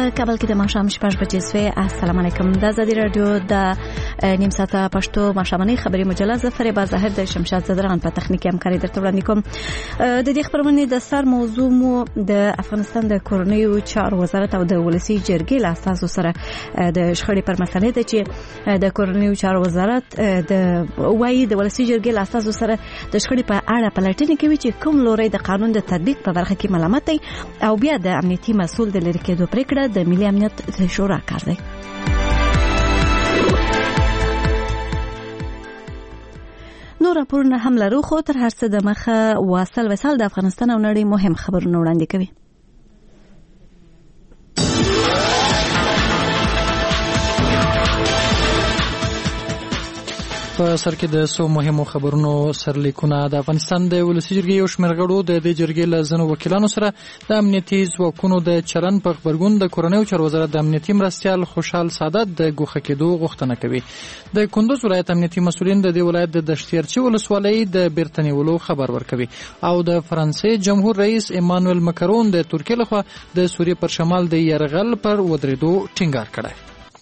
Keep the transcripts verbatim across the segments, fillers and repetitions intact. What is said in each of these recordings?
په کابل کې د ماښام شپږ بجې سوې. السلام علیکم. د ازادي رادیو د نیم ساعته پښتو ماښامنۍ خبري مجله ظفر با ظاهر د شمشاد زدران په تخنیکي همکاري درته وړاندې کوم. د دې خبرونه د سر موضوع مو د افغانستان د کورنیو چارو وزارت او د ولسی جرګې له اساسو سره د شخړې پر مسلې ده چې د کورنیو چارو وزارت د وایي د ولسی جرګې له اساسو سره د شخړې په اړه پلټنه کوي چې کوم لوري د قانون د تطبیق په برخه کې ملامت دی او بیا د امنیتي مسؤل د لری کېدو پریکړه د ملي امنیت شورا کار دی. نو راپورونه هم لرو خو تر هر څه د مخه واصل وصال د افغانستان او نړۍ مهم خبرونه وړاندې کوي. په سر کې د سو مهمو خبرونو سرلیکونه. د افغانستان د ولسی جرګې یو شمېر غړو د دې جرګې له ځینو وکیلانو سره د امنیتي ځواکونو د چلن په خبرګون د کورنیو چارو وزارت د امنیتي مرستیال خوشحال سعادت د ګوښه کېدو غوښتنه کوي. د کندوز ولایت امنیتي مسؤلین د دې ولایت د دشتیارچي ولسوالۍ د بیرته نیولو خبر ورکوي او د فرانسې جمهور رئیس ایمانوئل مکرون د ترکیې لخوا د سوریې پر شمال د یرغل پر ودرېدو ټینګار کړی.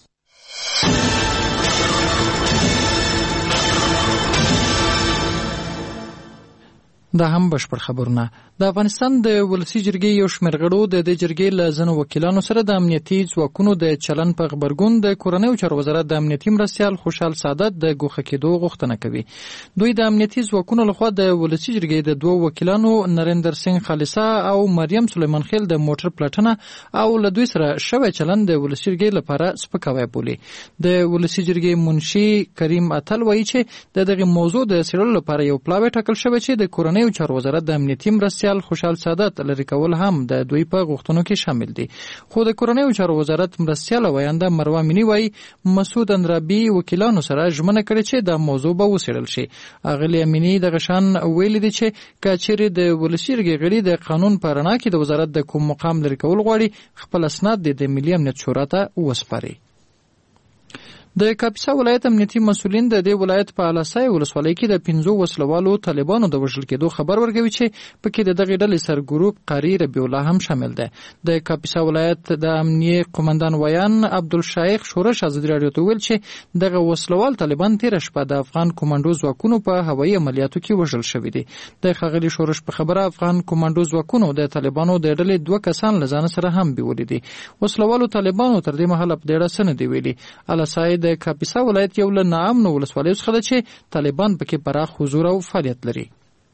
دا هم بشپړ خبرونه. د افغانستان د ولسی جرګې یو شمېر غړو د دې جرګې له ځینو وکیلانو سره د امنیتي ځواکونو د چلن په خبرګون د کورنیو چارو وزارت د امنیتي مرستیال خوشحال سعادت د ګوښه کېدو غوښتنه کوي. دوی د امنیتي ځواکونو لخوا د ولسی جرګې د دوه وکیلانو نریندر سنگ خالصه او مریم سلیمان خیل د موټر پلټنه او له دوی سره شوی چلن د ولسی جرګې لپاره سپکاوی بولي. د ولسی جرګې منشي کریم اتل وایي چې د دغه موضوع د څېړلو لپاره یو پلاوی ټاکل شوی چې د کورنیو چارو وزارت د امنیتي مرستیال خوشحال سعادت لري کول هم د دوی په غوښتنو کې شامل دي. خو د کورنیو چارو وزارت مرستیال وینده مروه مینی وایي مسعود اندرابي وکیلانو سره ژمنه کړې چې د موضوع به وڅېړل شي. اغلې امینی د غشان ویلي دي چې کچېرې د ولسی جرګې غړي د قانون په رڼا کې د وزارت د کوم مقام لري کول غواړي خپل اسناد د ملي امنیت شورا ته وسپاري. د کاپیسا ولایت امنیتي مسؤلین د دې ولایت په الاسای ولسوالۍ کې د پنځو وسلوالو طالبانو د وژل کېدو خبر ورکوي چې پکې د دغه ډلې سرګروپ قاری ربیع الله هم شامل دی. د کاپیسا ولایت د امنیه قومندان ویان عبدالشایخ شورش ازادي رادیو ته ویل چې دغه وسلوال طالبان تیر شپه د افغان کمانډو ځواکونو په هوایي عملیاتو کې وژل شوي دي. د ښاغلي شورش په خبره افغان کمانډو ځواکونو د طالبانو د ډلې دوه کسان له ځان سره هم بیولي دي. وسلوالو طالبانو تر دې مهاله په ډېره څه نه دي ویلي. الاسای د کاپیسا ولایت یو له ناامنو ولسوالیو څخه ده چې طالبان پکې پراخ حضور او فعالیت لري.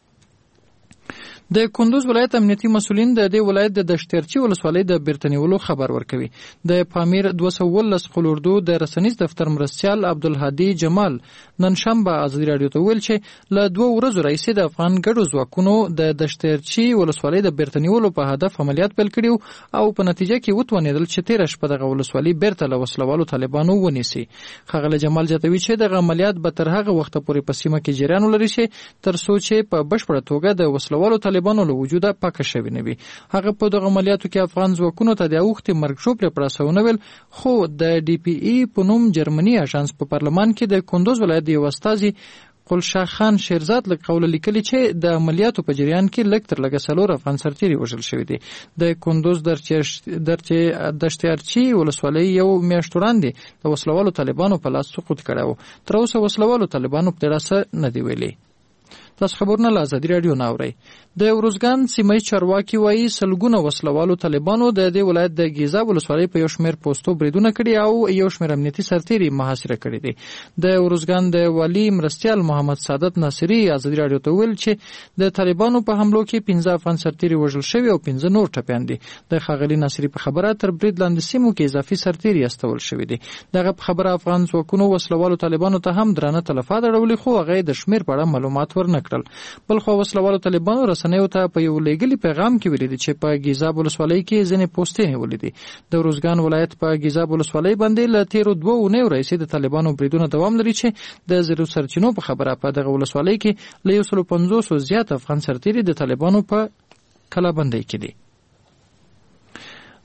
د کندوز ولایت امنیتي مسؤلین د دې ولایت د دشتیارچي ولسوالۍ د بیرته نیولو خبر ورکوي. د پامیر دوه سوه اوولس قلوردو د رسنیز دفتر مرستیال عبدالهادي جمال نن شنبه ازادي رادیو ته ویل چې له دوه ورځو راهیسې د افغان ګډو ځواکونو د دشتیارچي ولسوالۍ د بیرته نیولو په هدف عملیات پیل کړي او په نتیجه کې وتوانېدل چې تېره شپه دغه ولسوالۍ بیرته له وسلوالو طالبانو ونیسي. ښاغلی جمال زیاتوي چې دغه عملیات به تر هغه وخته پورې په سیمه کې جریان ولري چې تر څو چې په بشپړه توګه د وسلوالو طالبانو له وجوده پاکه شوی نه وي. هغه په دغه عملیاتو کې افغان ځواکونو ته د اوښتې مرګ شو پرې پړسونه ویل. خو د ډي پی ای په نوم جرمني اژانس په پارلمان کې د کندوز ولایت د یو استازي قلشاه خان شیرزاد له قوله لیکلي چې د عملیاتو په جریان کې لږ تر لږه څلور افغان سرتیري وژل شوي دي. د کندوز دشتیارچي ولسوالۍ یو میاشت وړاندې د وسلوالو طالبانو په لاس سقوط کړی و. تر اوسه وسلوالو طالبانو په ډېره څه نه دي ویلي. تاسو خبرونه له ازادي رادیو نه اورئ. د ورزګان سیمه چارواکي وایي سلګونه وسلوالو طالبانو د دې ولایت د ګیزا ولسوالۍ په یو شمېر پوسټو بریدونه کړي او یو شمېر امنیتي سرتیري محاصره کړي دي. د ورزګان د والي مرستیال محمد سعادت ناصري ازادي رادیو ته ویل چې د طالبانو په حملو کې پنځه افغان سرتیري وژل شوي او پنځه نور ټپیان دي. د ښاغلي ناصري په خبره تر برید لاندې سیمو کې اضافي سرتیري استول شوي دي. دغه په خبره افغان ځواکونو وسلوالو طالبانو ته هم درانه تلفات اړولي خو هغه د شمېر په اړه معلومات ورنه کړل. بل خو وسلوالو طالبانو رسنیو ته په یو لېږلي پیغام کې ویلي دي چې په ګیزاب ولسوالۍ کې ځینې پوستې نیولې دي. د ورزګان ولایت په ګیزاب ولسوالۍ باندې له تېرو دوه اونیو راهیسې د طالبانو بریدونه دوام لري چې د زیرو سرچینو په خبره په دغه ولسوالۍ کې له یو سلو پنځوسو زیات افغان سرتیري د طالبانو په کلابندۍ کې دي.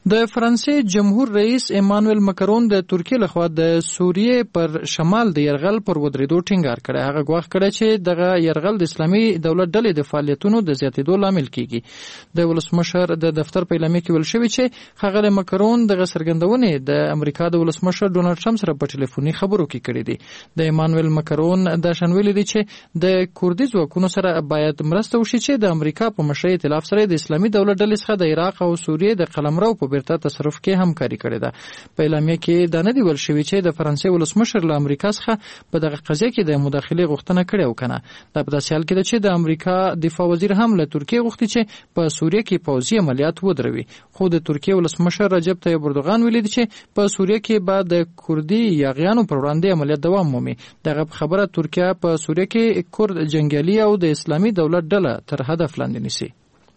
د فرانسې جمهور رئیس ایمانوئل مکرون د ترکیې لخوا د سوریې پر شمال د يرغل پر ودرېدو ټینګار کړی. هغه ګواښ کړی چې دغه يرغل د اسلامي دولت ډلې د فعالیتونو د زیاتېدو لامل کیږي. د ولسمشر د دفتر په اعلامیه کې ویل شوی چې ښاغلی مکرون دغه څرګندونې د امریکا د ولسمشر ډونالډ ټرمپ سره په ټلیفوني خبرو کې کړي دي. د ایمانوئل مکرون دا شان ویلي دي چې د کوردي ځواکونو سره باید مرسته وشي چې د امریکا په مشرۍ ائتلاف سره د اسلامي دولت ډلې څخه د عراق او سوریې د قلمرو په بیرته تصرف کې همکاري کړې ده. په اعلامیه کې دا نه دی ویل شوی چې د فرانسې ولسمشر له امریکا څخه په دغه قضیه کې د مداخلې غوښتنه کړې او کنه. دا په داسې حال کې ده چې د امریکا دفاع وزیر هم له ترکیې غوښتي چې په سوریه کې پوځي عملیات ودروي. خو د ترکیې ولسمشر رجب طیب اردوغان ویلي دی چې په سوریه کې به د کوردي یاغیانو پر وړاندې عملیات دوام مومي. دغه خبره ترکیه په سوریه کې کورد جنگیالي او د اسلامي دولت ډله تر هدف لاندې نیسي.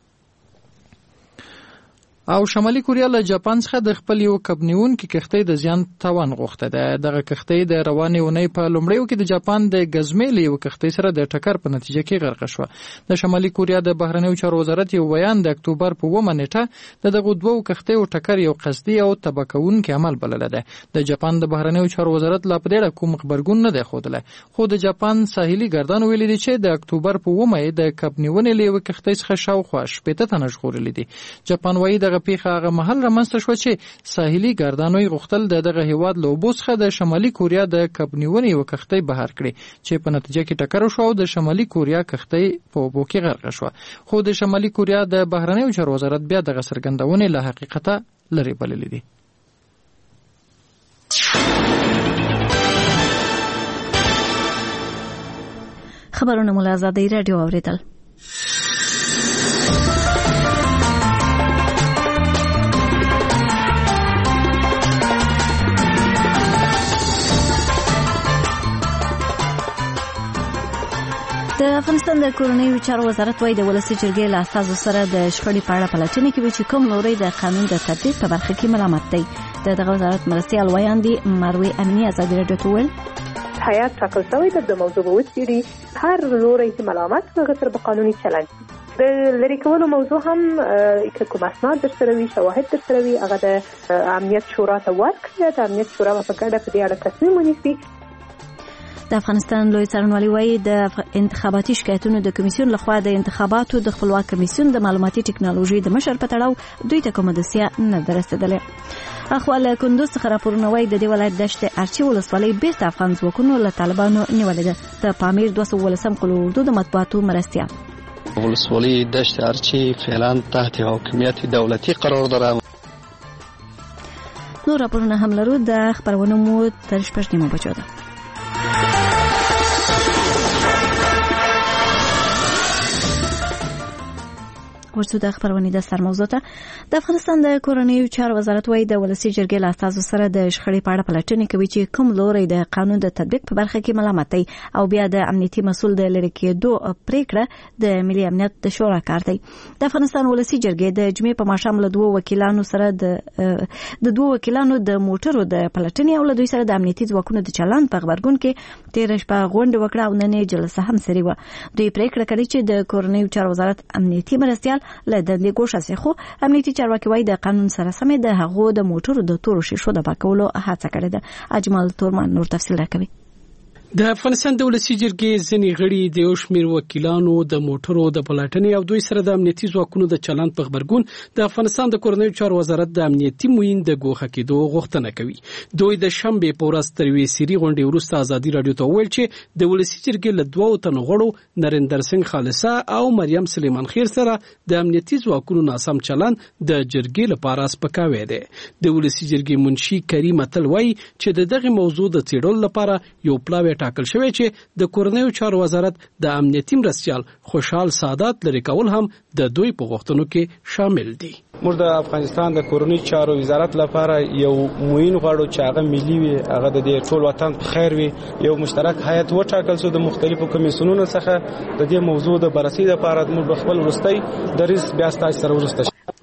او شمالي کوریا له جاپان څخه د خپل یو کبنیونکي کښتۍ د زیان تاوان غوښته ده. دغه کښتۍ د روانې اونۍ په لومړیو کې د جاپان د ګزمې له یو کښتۍ سره د ټکر په نتیجه کې غرقه شوه. د شمالي کوریا د بهرنیو چارو وزارت یو بیان د اکتوبر په اوومه نیټه د دغو دوو کښتیو ټکر یو قصدي او تباه کوونکی عمل بللی ده. د جاپان د بهرنیو چارو وزارت لا په دې اړه کوم غبرګون نه دی ښودلی، خو د جاپان ساحلي ګردان ویلي دي چې د اکتوبر په اوومه یې د کبنیونې له یوې کښتۍ څخه شاوخوا شپېته تنه ژغورلي دي. جاپان وایي دغه پیښه هغه مهال رامنځته شوه چې ساحلي ګردانو یې غوښتل د دغه هیواد له اوبو څخه د شمالي کوریا د کبنیونې یوه کښتۍ بهر کړي چې په نتیجه کې ټکر وشوه او د شمالي کوریا کښتۍ په اوبو کې غرقه شوه. خو د شمالي کوریا د بهرنیو چارو وزارت بیا دغه څرګندونې له حقیقته لرې بللې دي. خبرونه مو له ازادۍ راډیو اورېدل. د افغانستان د کورنیو چارو وزارت وايي د ولسي جرګې له استازو سره د شخړې په اړه پلټنې کوي چې کوم لوري د قانون د تطبیق په برخه کې ملامت دی. د دغه وزارت مرستیال ویاندې مروي امینی ازادي راډیو ته وویل هیات ټاکل شوی د موضوع به وڅېړي، هر لوری چې ملامت هغه سره به قانوني چلند د لرې کولو موضوع هم که کوم اسناد درسره وي، شواهد درسره وي، هغه د امنیت شورا ته ورکړي. د امنیت شورا به په ګډه په دې اړه تصمیم ونیسي. د افغانستان لوی څارنوالي وايي د انتخاباتي شکایتونو د کمیسیون لخوا د انتخاباتو د خپلواک کمیسیون د معلوماتي ټکنالوژي د مشر په تړاو دوی ته کومه دوسیه نه ده رسېدلې. اخوا له کندوز څخه راپورونه وايي د دې ولایت دشت ارچي ولسوالۍ بیرته افغان ځواکونو له طالبانو نیولې ده. د پامیر دوه سوه ولسم قل اردو د مطبوعاتو مرستیال ولسوالی دشت ارچی فعلا تحت حاکمیت دولتی قرار داره. نور راپورونه هم لرو. د خبرونو مو تر شپږ نیمو بجو ده. ورڅو د خبرونې د سر موضوع ته د افغانستان د کورنیو چارو وزارت وايي د ولسي جرګې له استازو سره د شخړې په اړه پلټنې کوي چې کوم لوري د قانون د تطبیق په برخه کې ملامت دی او بیا د امنیتي مسؤل د لری کېدو پریکړه د ملي امنیت د شورا کار دی. د افغانستان ولسي جرګې د جمعې په ماښام له دوه وکیلانو سره د د دوه وکیلانو د موټرو د پلټنې او له دوی سره د امنیتي ځواکونو د چلند په خبرګون کې تیر شپه غونډه وکړه او نن یې جلسه هم سری و. دوی پریکړه کړې چې د کورنیو چارو وزارت امنیتي مرستیال له دندې ګوښه سي، خو امنیتي چارواکي وايي د قانون سره سمې د هغو د موټرو د تورو شیشو د پاکولو هڅه کړې ده. اجمل تورمان نور تفصیل راکوي. د افغانستان د ولسي جرګې ځینې غړي د یو شمېر وکیلانو د موټرو د پلټنې او دوی سره د امنیتي ځواکونو د چلند په خبرګون د افغانستان د کورنیو چارو وزارت د امنیتي معین د ګوښه کېدو غوښتنه کوي. دوی د شنبې په ورځ تر یوې سیري غونډې وروسته ازادي راډیو ته وویل چې د ولسي جرګې له دوو تنو غړو نریندر سنگ خالصه او مریم سلیمان خیر سره د امنیتي ځواکونو ناسم چلند د جرګې لپاره سپکاوی دی. د ولسي جرګې منشي کریم اتل وایي چې د دغه موضوع د څېړلو لپاره یو پلاوی ټاکل شوی چې د کورنیو چارو وزارت د امنیتي مرستیال خوشحال سعادت لري کول هم د دوی په غوښتنو کې شامل دي. موږ د افغانستان د کورنیو چارو وزارت لپاره یو معین غواړو چې هغه ملي وي، هغه د دې ټول وطن په خیر وي. یو مشترک هیئت وټاکل شو د مختلفو کمیسیونونو څخه د دې موضوع د بررسي لپاره. موږ خپل وروستۍ دریځ بیا ستاسو سره ورسته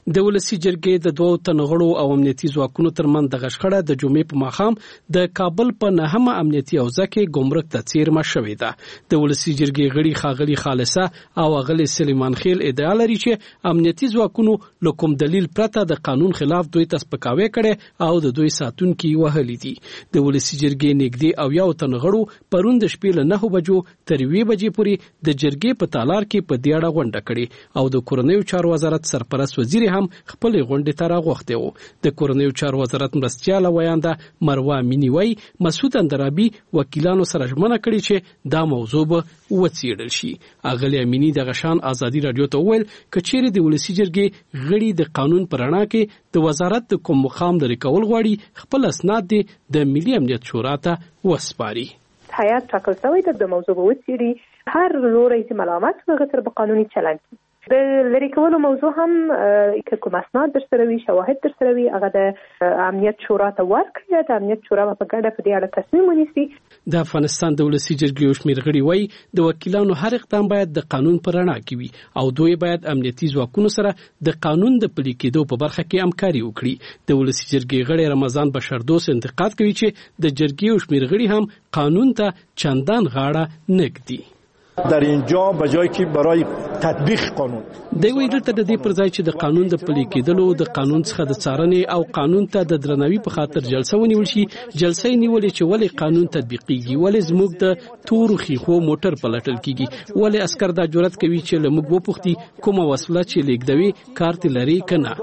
د ولسی جرګې د دوو تنغړو او امنیتي ځواکونو ترمنځ د غشخړه د جمعې په ماښام د کابل په نهمه امنیتي حوزه کې ګمرک ته څیرمه شوې ده. د ولسی جرګې غړي ښاغلي خالصه او غلي سلیمان خیل ادعا لري چې امنیتي ځواکونو له کوم دلیل پرته د قانون خلاف دوی ته سپکاوی کړي او د دوی ساتونکي وهلي دي. د ولسی جرګې نږدې او یو تنغړو پرون د شپې له نهو بجو تر یوې بجې پورې د جرګې په تالار کې په دیاړه غونډه کړې او د کورنیو چارو وزارت سرپرست وزیر هم خپل غونډې ته راغوښتی و. د کورنیو چارو وزارت مرستیاله ویانده مروه مینی وای مسعود اندرابي وکیلانو سره ژمنه کړې چې دا موضوع به وڅېړل شي. اغلی امینی د غشان ازادي رادیو ته وویل کچېرې د ولسی جرګې غړي د قانون پر رڼا کې د وزارت د کوم مقام لري کول غواړي خپل اسناد د ملي امنیت شورا ته وسپاري. هیئت ټاکل شوی د موضوع وڅېړي هر لوری چې ملامت هغه سره په قانوني چلند د لری کولو موضوع هم که کوم اسناد در سره وي شواهد در سره وي هغه د امنیت شورا ته ورکړي. د امنیت شورا په ګډه په دې اړه تصمیم ونیسي. د افغانستان د ولسی جرګې یو شمېر غړي وایي د وکیلانو هر اقدام باید د قانون پر رڼا کې وي او دوی باید امنیتي ځواکونو سره د قانون د پلي کېدو په برخه کې همکاري وکړي. د ولسی جرګې غړي رمضان بشردوست انتقاد کوي چې د جرګې یو شمېر غړي هم قانون ته چندان غاړه نه ږدي. در اینجا به جای که برای تطبیق قانون دی وی دلته د دې پر ځای چې د قانون د پلي کېدلو د قانون څخه د څارنې او قانون ته د درناوي په خاطر جلسه ونیول شي. جلسه نیولې چې ولې قانون تطبیقیږي، ولې زموږ د تورو خيخو موټر پلټل کیږي، ولې عسكر دا جرأت کوي چې لمغ وپوښتي کومه وسله چې لیکدوي کارت لري کنه.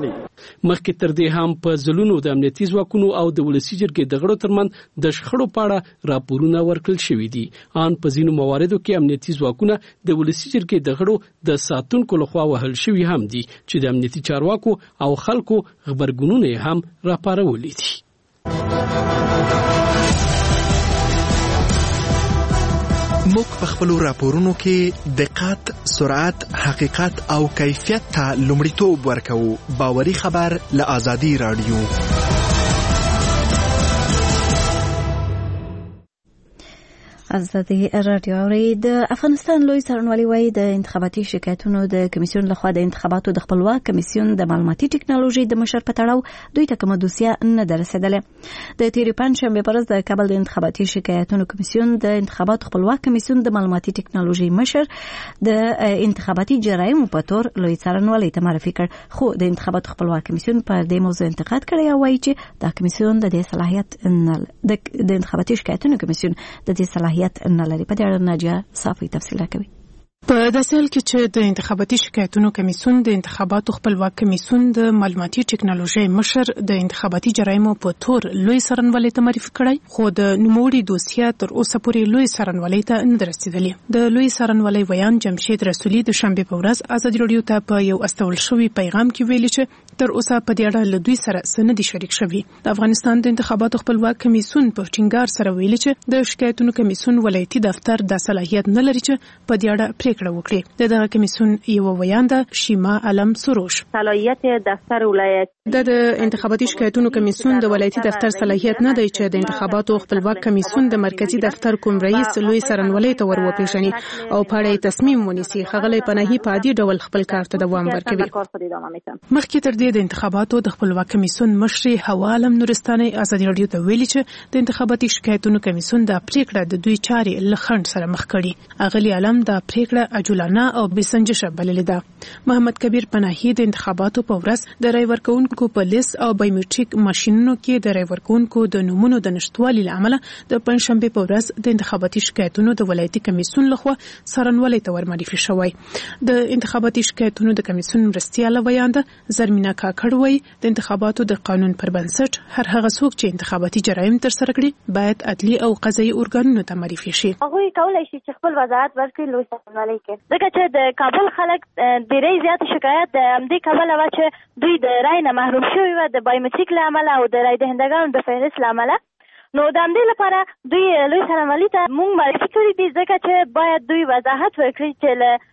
مخکې تر دې هم په ځلونو د امنیتي ځواکونو او د ولسی جرګې د غړو ترمنځ د شخړو په اړه راپورونه ورکړل شوي دي. ان په ځینو مواردو کې امنیتي ځواکونه د ولسی جرګې د غړو د ساتونکو لخوا وهل شوي هم دي چې د امنیتي چارواکو او خلکو خبرګونونه هم راپارولي دي. موږ په خپلو راپورونو کې دقت، سرعت، حقیقت او کیفیت ته لومړیتوب ورکوو. باوري خبر له آزادي رادیو. آزادي رادیو اوري. د افغانستان لوی څارنوالي وایي د انتخاباتي شکایتونو د کمیسیون لخوا د انتخاباتو د خپلواک کمیسیون د معلوماتي ټکنالوژي د مشر په تړاو دوی ته کومه دوسیه نه ده رسېدلې. د تېرې پنجشنبې په ورځ د کابل د انتخاباتي شکایتونو کمیسیون د انتخاباتو خپلواک کمیسیون د معلوماتي ټکنالوژي مشر د انتخاباتي جرایمو په تور لوی څارنوالي ته معرفي کړ. خو د انتخاباتو خپلواک کمیسیون پر دې موضوع انتقاد کړی او وایي چې دا کمیسیون د دې صلاحیت نه د انتخاباتي شکایتونو کمیسیون د دې صلاحیت نه لري. په دې اړه ناجیه صافي تفصیل کوي. په داسې حال کې چې د انتخاباتي شکایتونو کمیسیون د انتخاباتو خپلواک کمیسیون د معلوماتي ټکنالوژي مشر د انتخاباتي جرایمو په تور لوی څارنوالي ته معرفي کړی، خو د نوموړي دوسیه تر اوسه پورې لوی څارنوالي ته نه رسیدلې. د لوی څارنوالي ویان جمشید رسولي د شنبې په ورځ آزادي رادیو ته په یو استول شوی پیغام کې ویلي چې تر اوسه په دې اړه له دوی سره سند شریک شوی. د افغانستان د انتخاباتو خپلواک کمیسیون په ټینګار سره ویلي چې د شکایتونو کمیسیون ولایتي دفتر د صلاحیت نه لري چې په دې اړه پریکړه وکړي. د دغه کمیسیون یو ویانده شیما علم سروش صلاحیت دفتر ولایت د انتخاباتي شکایتونو کمیسیون د ولایتي دفتر صلاحیت نه دی چې د انتخاباتو خپلواک کمیسیون د مرکزی دفتر کوم رئیس لوی څارنوالي ته ورپېژني او په اړه تصمیم ونیسي. خغلی پناهي په عادي ډول خپل کار ته دوام ورکوي. مخکې تر دې د انتخاباتو د خپلواک کمیسیون مشر هوا علم نورستاني آزادي رادیو ته ویلي چې د انتخاباتي شکایتونو کمیسیون د پریکړه د دوی چارې له خنډ سره مخ کړي. اغلی علم د پریکړه عجولانه او بسنجشه بللې ده. محمد کبیر پناهي د انتخاباتو په ورځ د رای ورکوونکو په لیست او بایومټریک ماشینونو کې د رای ورکوونکو د نومونو د نشټوالي لامل د پنځشنبه په ورځ د انتخاباتي شکایتونو د ولایتي کمیسیون لخوا څارنوالي ته ورمعرفي شوی. د انتخاباتي شکایتونو د کمیسیون مرستیاله ویانده زرمینه کاکړ وایي د انتخاباتو د قانون پر بنسټ هر هغه څوک چې انتخاباتي جرایم ترسره کړي باید عدلي او قضایي ارګانونو ته معرفي شي. هغوی کولای شي چې خپل وضاحت ورکړي لوی څارنوالي کې، ځکه چې د کابل خلک ډېری زیات شکایت د همدې کبله وه چې دوی د رای نه محروم شوي وه د بایومټریک له امله او د رای دهندګانو د فهرست له امله. نو د همدې لپاره دوی لوی څارنوالي ته موږ معرفي کړي دي ځکه چې باید دوی وضاحت ورکړي چې له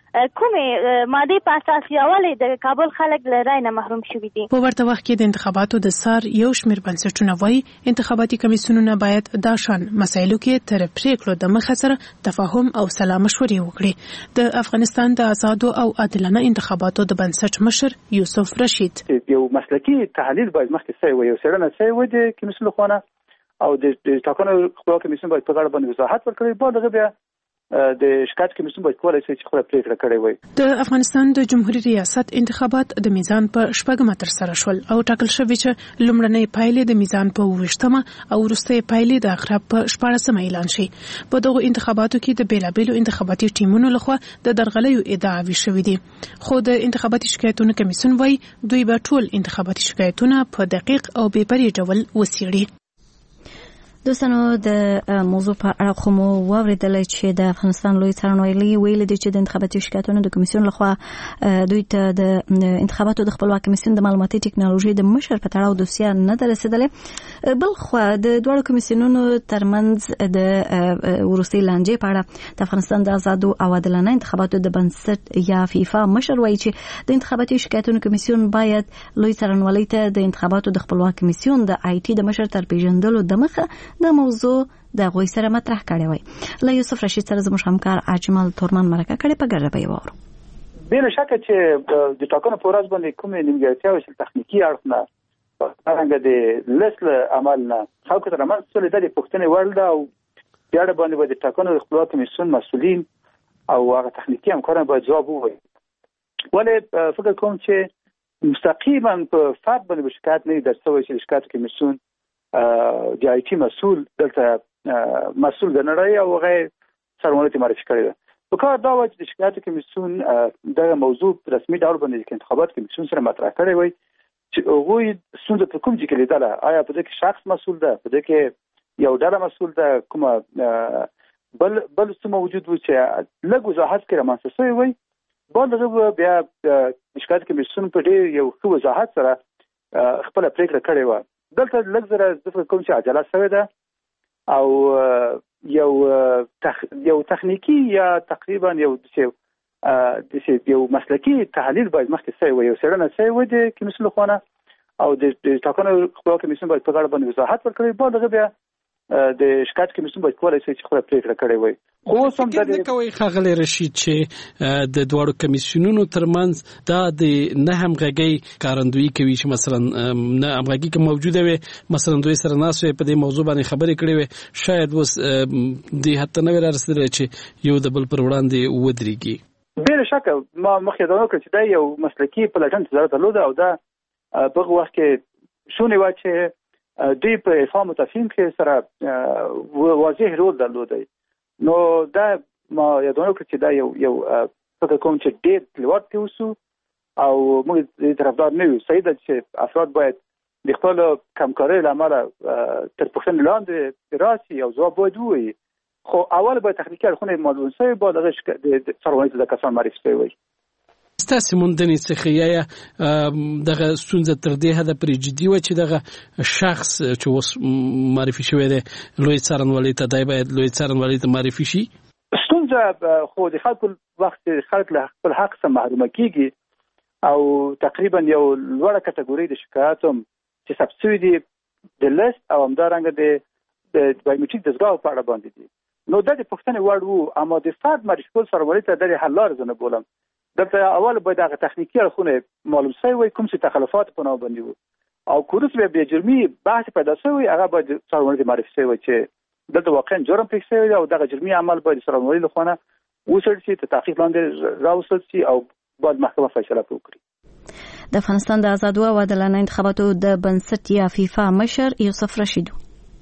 کومې ماده په اساس یوالې د کابل خلک له رای نه محروم شوي دي. په ورته وخت کې د انتخاباتو د سار یو شمېر بنسټونه وایي انتخاباتي کمیسیونونه باید دا شان مسایلو کې تر پریکړو د مخه سره تفاهم او سلا مشورې وکړي. د افغانستان د آزادو او عادلانه انتخاباتو د بنسټ مشر یوسف رشید یو مسلکي تحلیل باید مخکې شوی وي، یو څېړنه شوې وي د کمیسیون لخوا او د ټاکنو خپلواکه کمیسیون باید په غاړه باندې وضاحت ورکړي، بعد هغه بیا د شکایت کمیسیون باید کولای شي چې خپله پریکړه کړې وي. د افغانستان د جمهوریت ریاست انتخابات د میزان په شپږمه ترسره شول او ټاکل شوی چې لومړنۍ پایلې د میزان په اوویشتمه او وروستۍ پایلې د اغرب په شپاړسمه اعلان شي. په دغو انتخاباتو کې د بیلابیلو انتخاباتي ټیمونو لخوا د درغلیو ادعاوې شوې دي، خو د انتخاباتي شکایتونو کمیسیون وایي دوی به ټول انتخاباتي شکایتونه په دقیق او بې پرې ډول وڅېړي. دوستانو د موضوع په اړه خو مو واورېدلی چې د افغانستان لوی څارنوالي ویلي دي چې د انتخاباتي شکایتونو د کمیسیون لخوا دوی ته د انتخاباتو د خپلواک کمیسیون د معلوماتي ټکنالوژي د مشر په تړاو دوسیه نه ده رسېدلې. بل خو د دواړو کمیسیونونو ترمنځ د وروستۍ لانجې په اړه د افغانستان د آزادو او عادلانه انتخاباتو د بنسټ یا فیفا مشر وایي چې د انتخاباتي شکایتونو کمیسیون باید لوی څارنوالي ته د انتخاباتو د خپلواک کمیسیون د آی ټي د مشر تر پیژندلو د مخه د موضوع د غوي سره مطرح کړی وي. له یوسف رشید سره زموږ همکار اجمل تورمان مرکه کړې په ګډه به یې واورو. بلا شک چې د ټاکنو په ورځ باندې کومې نیمګړتیاوې چې تخنیکي اړخ نه څنګه د لسل عمل نه خلکو تر منځ څه د پوښتنې وړ ده او بیا باندې د ټاکنو د خپلواک کمیسیون مسؤلین او هغه تخنیکي همکاران باید ځواب ووایي. ولې فکر کوم چې مستقیما په فرد باندې شکایت نه درسوي چې شکایت کمیسیون د آی ټي مسؤل دلته مسؤل د نړۍ او غیر څارنوالۍ ته معرفي کړی ده. په کار دا و چې د شکایت کمیسیون دغه موضوع رسمي ډول باندې انتخابات کمیسیون سره مطرح کړی وي چې هغوی ستونزه په کوم ځای کې لیدله، آیا په دې کې شخص مسؤل ده، په دې کې یو ډله مسؤل ده، کومه بل بل څه موجود و چې لږ وضاحت کې رامنځته شوی وي. بعد هغه بیا د شکایت کمیسیون په ډېر یو ښه وضاحت سره خپله پرېکړه کړې وه. دلته لږ زره زه فکر کوم چې عجله شوې ده او یو تخ... یو تخنیکی یا تقریبا یو د یو مسلکی تحلیل باید مخکې شوی وي، یو څېړنه شوې وي د کمیسیون لخوا او د ټاکنو خپلواک کمیسیون باید په غاړه باندې وضاحت ورکړي. بعد هغه بیا د شکایت کمیسیون باید کولای شي چې خپله پرېکړه کړې وي. خو هم د نه کوي ښاغلی رشید چې د دواړو کمیسیونونو ترمنځ دا د نه همغږۍ ښکارندویي کوي چې مثلا نه همغږي که موجوده وي، مثلا دوی سره ناست وي په دې موضوع باندې خبرې کړې وي، شاید اوس دې حتی نه وي رارسېدلی چې یو د بل پر وړاندې ودرېږي. بې شکه ما مخکې دا وکړه چې دا یو مسلکي پلټن ضرورت درلوده او دا په هغه وخت کې شونې وه چې دوی په افهام و تفهیم کې سره واضح رول درلودی. نو دا ما یادونه وکړه چې دا یو یو فکر کوم چې ډېر لوړ کې اوسو او موږ طرفدار نه یو. صحیح ده چې افراد باید د خپلو کمکاریو له امله تر پوښتنې لاندې راسي او ځواب باید ووایي، خو اول باید تخنیکي اړخونه معلوم شوي، بعد هغه د څارنوالۍ ته د کسان معرفي شوي وي. ستاسې موندنې څخه یا دغه ستونزه تر دې حده پرې جدي وه چې دغه شخص چې اوس معرفي شوی دی لوی څارنوالۍ ته دی باید لوی څارنوالۍ ته معرفي شي؟ ستونزه خو د خلکو وخت خلک له خپل حق څخه محرومه کېږي او تقریبا یو لوړه کټګورۍ د شکایاتو چې ثبت شوي دي د لست او همدارنګه د بایومټریک دستګاهو په اړه باندې دي. نو دا د پوښتنې وړ وو، اما د فرد معرفي کول څارنوالۍ ته د حل لاره زه نه بولم. دلته اول باید هغه تخنیکي اړخونه معلوم شوی وي کوم چې تخلفات په نامه باندې وو او که وروسته بیا جرمي بحث پیدا شوی هغه باید څارنوالۍ ته معرفي شوی وي چې دلته واقعا جرم پېښ شوی دی او دغه جرمي عمل باید څارنوالۍ لخوا نه وڅېړل شي، تر تعقیب لاندې راوستل شي او باید محکمه فیصله وکړي. د افغانستان د آزادو او عادلانه انتخاباتو د بنسټ یا فیفا مشر یوسف رشید.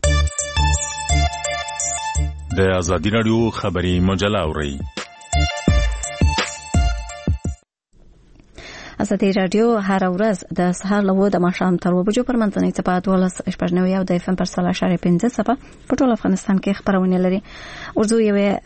د ازادي راډیو خبري مجله اورئ. ازادي رادیو هر ورځ د سهار له د ماښام تر اوه بجو پر منځنۍ څپه دولس شپږ نوي او د اف ام پر سل اشاریه پنځه څپه په ټول افغانستان کې خبرونه لري. ورځو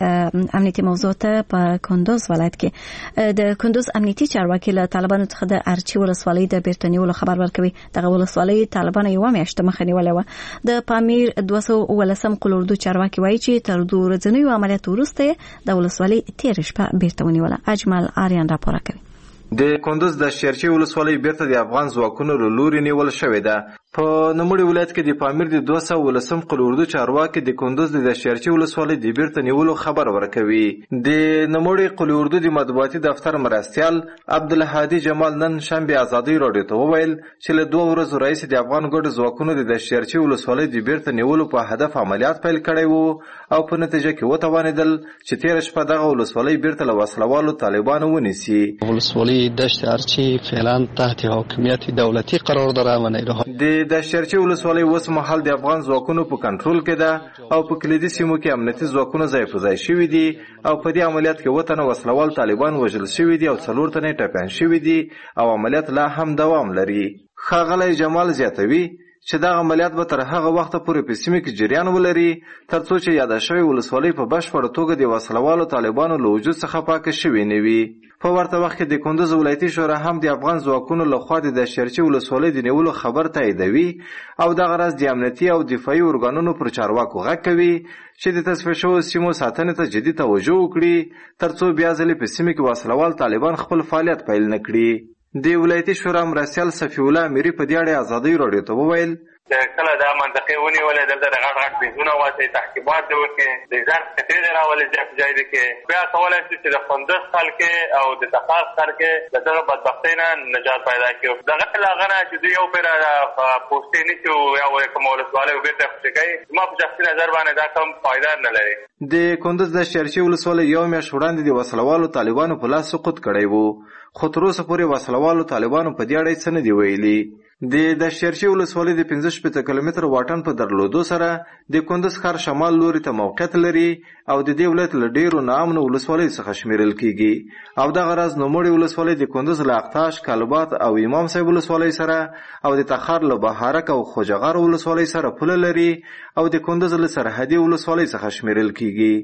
یو امنیتي موضوع ته په کندوز ولایت کې د کندوز امنیتي چارواکي له طالبانو څخه د ارچی ولسوالۍ د بیرته نیولو خبر ورکوي. دغه ولسوالۍ طالبانو یو میاشت مخکې نیولې و. د پامیر دوه سوه ولسم قلوردو چارواکي وایي چې تر دوه ورځنیو عملیاتو وروسته د ولسوالۍ تیر شپه بیرته ونیوله. اجمل آریان راپور کوي. د کندوز د شیرچی ولسوالۍ بیرته د افغان ځواکونو له لوري نیول شوې ده. په نوموړي ولایت کې د پامیر د دوه سوه ولسم قلوردو چارواکي د کندوز د شیرچی ولسوالۍ د بیرته نیولو خبر ورکوي. د نوموړي قلوردو د مطبوعاتي دفتر مرستیال عبدالهادي جمال نن شنبه ازادي راډیو ته وویل چې له دوه ورځو راهیسې د افغان ګوند ځواکونو د شیرچی ولسوالۍ د بیرته نیولو په هدف عملیات پیل کړی وو او په نتیجه کې وتوانېدل چې تیر شپه دغه ولسوالۍ بیرته له وسلوالو طالبانو ونیسي. ولسوالۍ دشت ارچی فعلا تحت حاکمیت دولتی قرار داره و نیروهای د شیرچی ولسوالۍ اوس مهال د افغان ځواکونو په کنټرول کې ده او په کلیدي سیمو کې امنیتي ځواکونه ځای په ځای شوي دي او په دې عملیات کې اووه تنه وسلوال طالبان وژل شوي دي او څلور تنه ټپیان شوي دي او عملیات لا هم دوام لري. ښاغلی جمال زیاتوي چې دا عملیات به تر هغه وخته پورې په سیمه کې جریان ولري ترڅو چې یاده شوې ولسوالۍ په بشپړه توګه د وسلوالو طالبانو له وجود څخه پاکه شوې نه وي. په ورته وخت کې د کندوز ولایتي شورا هم د افغان ځواکونو لخوا د شیرچی ولسوالۍ د نیولو خبر تاییدوي او دغه راز د امنیتي او دفاعي ارګانونو پر چارواکو غږ کوي چې د تصفیه شویو سیمو ساتنې ته جدي توجه وکړي ترڅو بیا ځلې په سیمه کې وسلوال طالبان خپل فعالیت پیل نه کړي. د ولایتي شورا مرستیال صفی الله امیري په دې اړه ازادي راډیو ته وویل کله دا منطقې ونیولې دلته د غټ غټ بیزونه واسي تحقیقات دی وکړي د ځان کتې راولې ځکه ځای دی کې بیا کولای شي چې د کندوز خلک او د تخار خلک دغه بدبختۍ نه نجات پیدا کړي. دغه لاغنه چې دوی یو پر پوسټې نشي او یو کوم ولسوالۍ وبېرته خوشکای ما په شخصي نظر باندې دا کوم فائدہ نه لري. د کندوز د شیرچی ولسوالۍ یو میاشت وړاندې د وسلوالو طالبانو په لاس سقوط کړی وو خو تر اوسه پورې وسلوالو طالبانو په دې اړه څه نه دي ویلي. د د شیرچی ولسوالۍ د پنځه شپېته کیلومتره واټن په درلودو سره د کندوز ښار شمال لوري ته موقعیت لري او د دې ولایت له ډېرو ناامنو ولسوالیو څخه شمیرل کیږي او دغه راز نوموړې ولسوالۍ د کندوز له اقتاش، کلبات او امام صاحب ولسوالۍ سره او د تخار له بهارک او خوجغار ولسوالۍ سره پوله لري او د کندوز له سرحدي ولسوالۍ څخه شمیرل کیږي.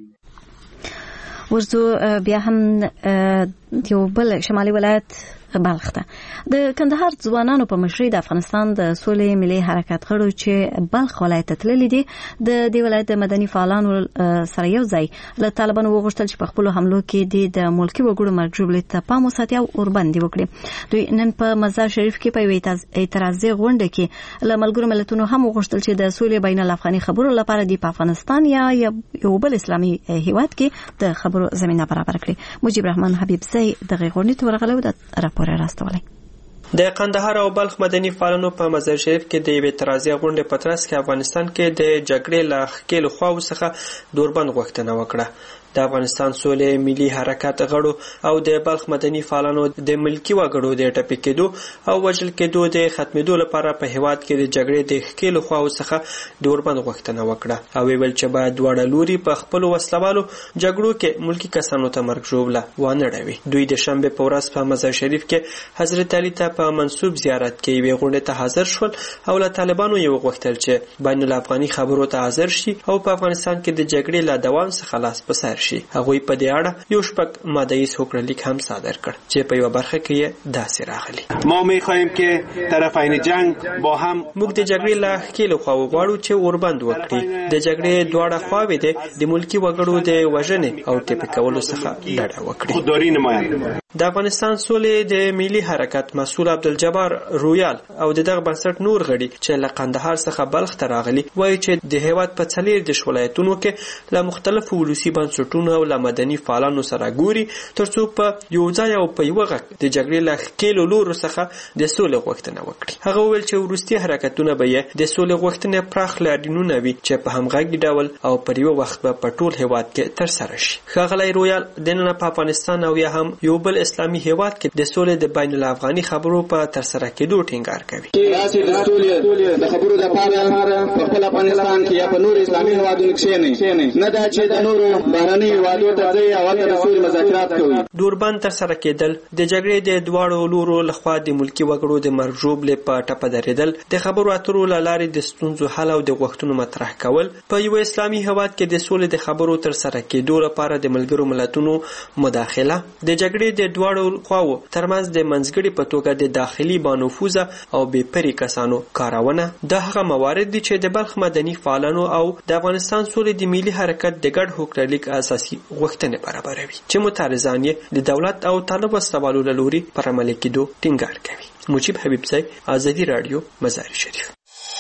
ورځو بیا هم یو بل شمالي ولایت بلخ ته د کندهار ځوانانو په مشرۍ د افغانستان د سولې ملي حرکت غړو چې بلخ ولایت ته تللي دي د دې ولایت د مدني فعالانو سره یو ځای له طالبانو وغوښتل چې په خپلو حملو کې د ملکي وګړو مرګ ژوبلې ته پام وساتي او اوربندي وکړي. دوی نن په مزار شریف کې په یوې اعتراضي غونډه کې له ملګرو ملتونو هم وغوښتل چې د سولې بین الافغاني خبرو لپاره د افغانستان یا یو بل اسلامي هیواد کې د خبرو زمينه برابر کړي. مجيب رحمان حبیب زئی دغه غونډې ته ورغلی و د د قندهار او بلخ مدني فعالانو په مزار شریف کې د یوې اعتراضي غونډې په ترڅ کې افغانستان کې د جګړې له ښکېلو خواوو څخه دوربند غوښتنه وکړه. د افغانستان سولې ملي حرکت غړو او د بلخ مدني فعالانو د ملکی وګړو د ټپي کېدو او وژل کېدو د ختمېدو لپاره په هیواد کې د جګړې د ښکېلو خواوو څخه دوربند غوښتنه وکړه او ویل چې باید دواړه لوري په خپل وسلوالو جګړو کې ملکی کسانو ته مرګ ژوبله وانړوي. دوی د شنبه په ورځ په مزار شریف کې حضرت علي ته په منسوب زیارت کې یوې غونډې ته حاضر شول او له طالبانو یې وغوښتل چې بین الافغاني خبرو ته حاضر شي او په افغانستان کې د جګړې له دوام څخه لاس په سر شي. هغوی په دې اړه یو شپږ ماده‌ای هوکړلیک هم صادر کړ چې په یو برخه کې داسې راغلي: ما می‌خواهیم که طرفین جنگ با هم موږ د جګړې له ښکېلو خواوو غواړو چې اوربند وکړي. د جګړې دواړه خواوې د ملکی وګړو د وژنې او ټپي کولو څخه ډډه وکړي. د افغانستان سولې د ملي حرکت مسؤل عبدالجبار رویال او دغه بنسټ نور غړي چې له قندهار څخه بلخ ته راغلي وایي چې د هیواد په څلور د ولایتونو کې له مختلفو ولسي بنسټونو او له مدني فعالانو سره ګوري ترڅو په یو ځای او په یو غږ د جګړې له ښکېلو لورو څخه د سولې غوښتنه وکړي. هغه وویل چې وروستي حرکتونه به یې د سولې غوښتنې پراخ لاریونونه وي چې په همغږي ډول او پر یو وخت به په ټول هیواد کې ترسره شي. ښاغلی رویال د نن په افغانستان او یا هم یو بل اسلامي هیواد کې د سولې د بین الافغاني خبرو خبرو په ترسره کېدو ټینګار کوي. راسي د سولې د خبرو د پاره په خپل افغانستان کې یا په نور اسلامي هیوادونو کې نه دا چې د نورو بهرني هیوادونو ته ځي او د سولې مذاکرات کوي. دوربند ترسره کېدل د جګړې د دواړو لورو لخوا د ملکی وګړو د مرجوب په ټپه درېدل، د خبرو اترو له لارې د ستونزو حل او د غوښتنو مطرح کول، په یو اسلامي هیواد کې د سولې د خبرو ترسره کېدو لپاره د ملګرو ملتونو مداخله، د جګړې د دواړو خواو ترمنځ د منځګړي په توګه د داخلي بانفوذه او بې پرې کسانو کارونه، د هغه موارد دي چې د بلخ مدني فعالانو او د افغانستان سولې د ملي حرکت د ګډ هوکړلیک اساسي غوښتنې برابروي چې متعارضان یې د دولت او طالب واستوالو له لوري پر عملي کېدو ټینګار کوي. مجيب حبیبزی، آزادی رادیو، مزار شریف.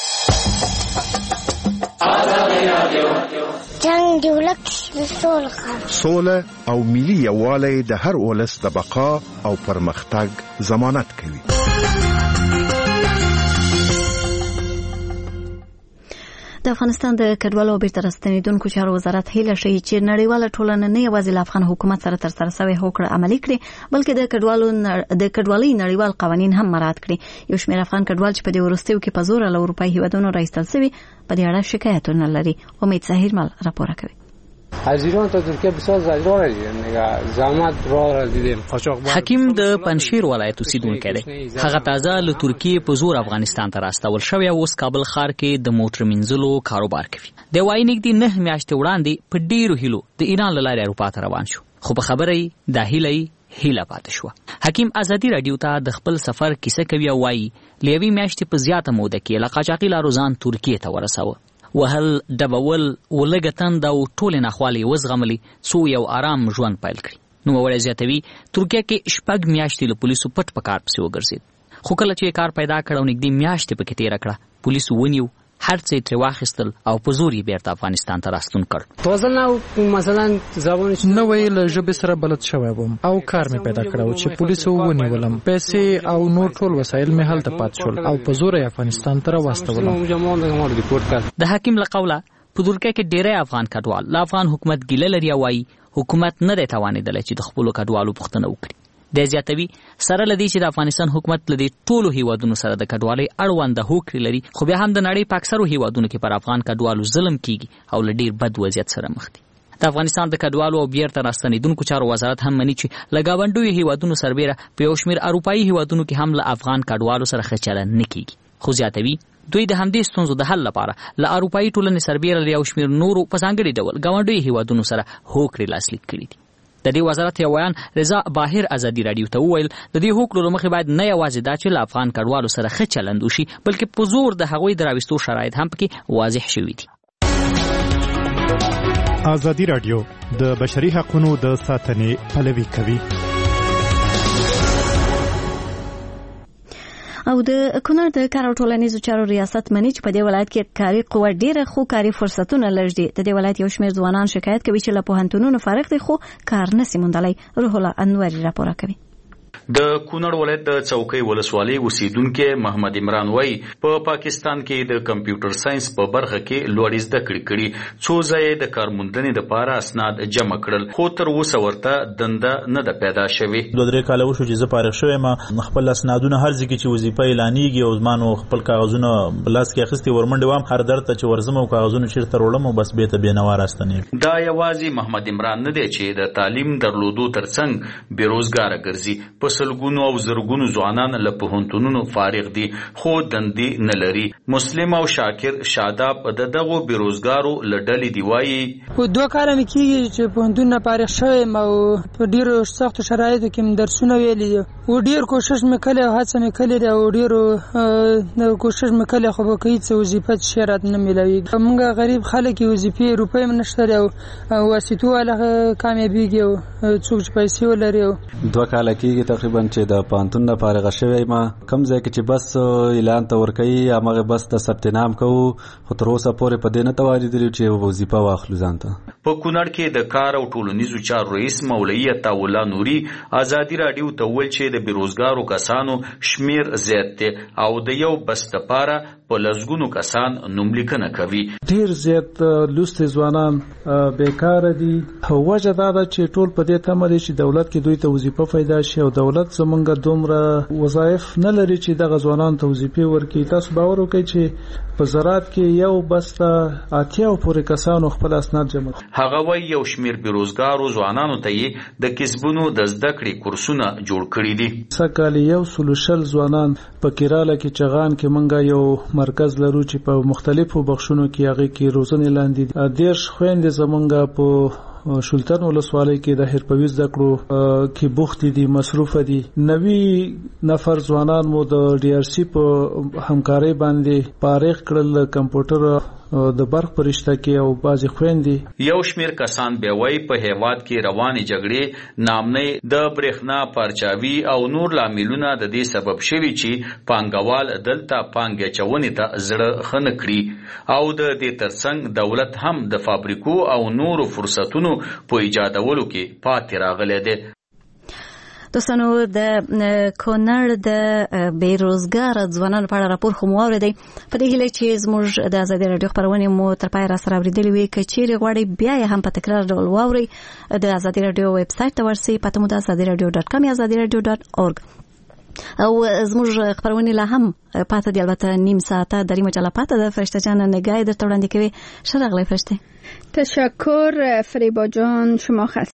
جنگ دی ولک سوله سوله او ملي یووالی د هر ولس د بقا او پرمختګ ضمانت کوي. د افغانستان د کډوالو او بیرته راستنیدونکو چارو وزارت هیله شي چې نړیواله ټولنه نه یوازې له افغان حکومت سره تر سره شوی هوکړه عملي کړي، بلکې د کډوالو د کډوالۍ نړیوال قوانین هم مراعات کړي. یو شمېر افغان کډوال چې په دې وروستیو کې په زور له اروپایي هیوادونو راایستل شوي په دې اړه شکایتونه لري. امید ظاهر مال راپور کوي. از ایران تا ترکیه بسیار زجر دیدن، زحمت راه دیدیم. حکیم د پنشیر ولایت اوسیدونکی دی. هغه تازه له ترکیه په زور افغانستان ته راستول شوی او اوس کابل ښار کې د موټر منځلو کاروبار کوي. د وایي نږدې نه میاشتې وړاندې په ډیرو هیلو د ایران له لارې اروپا ته روان شو، خو په خبره یې دا هیله یې هیله پاتې شوه. حکیم آزادي رادیو ته د خپل سفر کیسه کوي او وایي له یوې میاشتې په زیاته موده کې له قاچاقي لارو ځان ترکیې ته ورساوه. وهل ډبول ولګه تند او ټولې ناخوالې وزغملې څو یو آرام ژوند پیل کړي. نوموړی زیاتوي ترکیه کې شپږ میاشتې له پولیسو پټ په کار پسې وګرځېد، خو کله چې کار پیدا کړ او نږدې میاشتې پکې تېره کړه، پولیسو ونیو، هر څه ترې واخیستل او په زور یې بیرته افغانستان ته راستون کړ. تازه نو مثلا زبان نوې له ژبې سره بلد شوی وم او کار مې پیدا کړو چې پولیسو ونیولم، پیسې او نور ټول وسایل مې هلته پات شول او په زور یې افغانستان ته راواستولم. د حکیم له قوله په ترکیه کې ډېری افغان کډوال له افغان حکومت ګیله لري او وایي حکومت نه دی توانېدلی چې د خپلو کډوالو پوښتنه وکړي. د زیاتوي سره لدی چې د افغانستان حکومت لدی ټولو هیوادونو سره د کډوالۍ اړوند هوکړې لري، خو بیا هم د نړۍ په اکثرو هیوادونو کې پر افغان کډوالو ظلم کیږي او له ډیر بد وضعیت سره مخ دي. د افغانستان د کډوالو او بیرته راستنیدونکو چارو وزارت هم مني چې له ګاونډیو هیوادونو سربیره په یو شمېر اروپایي هیوادونو کې هم له افغان کډوالو سره ښه چلند نه کیږي. خو زیاتوي دوی د همدې ستونزو د حل لپاره له اروپایي ټولنې سربیره له یو شمېر نورو په ځانګړي ډول ګاونډیو هیوادونو سره هوکړې لاسلیک کړي دي. د دې وزارت یو بیان رضا باهر آزادي رادیو ته وویل د دې هوکړو له مخې باید نه یوازې دا چې له افغان کډوالو سره ښه چلند وشي، بلکې په زور د هغوی د راوستو شرایط هم پکې واضح شوي دي. آزادي رادیو د بشري حقوقو د ساتنې پلوي کوي. او د کونړ د کار او ټولنیزو چارو ریاست مني چې په دې ولایت کې کاري قوه ډیره خو کاري فرصتونه لږ دي. د دې ولایت یو شمېر ځوانان شکایت کوي چې له پوهنتونونو فارغ دي خو کار نشي موندلی. روح الله انوري راپور کوي. د کونړ ولایت د چوکۍ ولسوالۍ اوسیدونکو محمد عمران وایي په پا پاکستان کې د کمپیوټر ساينس په برخه کې لوړ زده کړې کړي، څو ځای د کارموندنې لپاره اسناد جمع کړل، خو تر اوسه ورته دنده نه ده پیدا شوې. دوه درې کاله وشو چې زه فارغ شوم، خپل اسنادونه هر ځای کې چې وظیفه اعلانېږي او زمانو خپل کاغذونه بلاس کې اخیستي ورمنډه وام، هر درته چې ورزم او کاغذونه چیرته وړم او بس به ته بینوا راستنې. دا یوازې محمد عمران نه دی چې د تعلیم درلودو ترڅنګ بیروزګار ګرځي، په سلګونو او زرګونو ځوانان له پوهنتونونو فارغ دي خو دندې نه لري. مسلم او شاکر شاداب د دغو بیروزګارو له ډلې دی وایي په دوه کال مې کېږي چې پوهنتون نه فارغ شوم او په ډیرو سختو شرایطو کې درسونه ویلي دي او ډیر کوشش مې کړی او هڅه مې کړې او ډیرو نو کوشش مې کړی خو به کوي څه وظیفه شرایط نه ملوي. موږ غریب خلک وظیفې روپۍ هم نشته او واسطو والا کامیابیږي او څوک چې پیسې ولري. دوه کال کېږي تقریبا چې د پانتون نه فارغ شوی ما، کم ځای کې چې بس اعلان ته ورکوي هغه بس د ثبت نام کوو، خو تر اوسه پورې په دې نه توانېدلو چې وظیفه واخلو ځان ته. په کونړ کې د کار او ټولنیزو چارو رئیس مولوي عطاءالله نوري آزادي رادیو ته وویل چې د بیروزګارو کسانو شمیر زیات دی او د یو بس لپاره په لسګونو کسان نوملیکنه کوي. ډیر زیات لوستي ځوانان بیکاره دي. وجه دا ده چې ټول په دې تمه دي چې دولت کې دوی ته وظیفه پیدا شي او دولت زمونږ دومره وظایف نه لري چې دغه ځوانان ته وظیفې ورکړي. تاسو باور وکړئ چې په زراعت کې یو بس ته اتیا پورې کسانو خپل اسناد جمع کړي. هغه وایي یو شمیر بیروزګارو ځوانانو ته یې د کسبونو د زده کړې کورسونه جوړ کړي دي. سکه یو سلو شل ځوانان په کیراله کې چغان کې منګه یو مرکز لرو چې په مختلفو بخښونو کې هغه کې روزنې لاندې دي. دیرش خويندې زمونږ په شلتن ولسوالۍ کې د حرفوي زده کړو کې بوخت دي، مصروف دي. نوي نفر ځوانان مو د ډي ار سي په همکارۍ باندې فارغ کړل کمپیوټر د برق پرشته کې او بعضی خويندې. یو شمیر کسان به وای په هیواد کې روانې جګړې نامنې د برېښنا پرچاوي او نور لاملونه د دې سبب شوي چې پانګوال دلته پانګې چونې ته زړه خنه کړي او د دې ترڅنګ دولت هم د فابریکو او نورو فرصتونو په ایجادولو کې پاتې راغلی دی. دوستانو د کونړ د بیروزګار ځوانانو په اړه راپور خو مو اوریدی. په دې هیله چې زموږ د ازادي راډیو خبرونه مو تر پای را سره اوریدلې وي. که چیرې غواړئ بیا یې هم په تکرار ډول واورئ د ازادي راډیو ویب سایټ ته ورسئ. پته مو د ازادي راډیو ډاټ کام یا ازادي راډیو ډاټ اورګ او زموږ خبرونه لا هم پاته دی. البته نیم ساعته دری مجله پاته ده. فرشته جان نگاهی درته وړاندې کوي. ښه راغلی فرشته. تشکر فریبا جان، شما خسته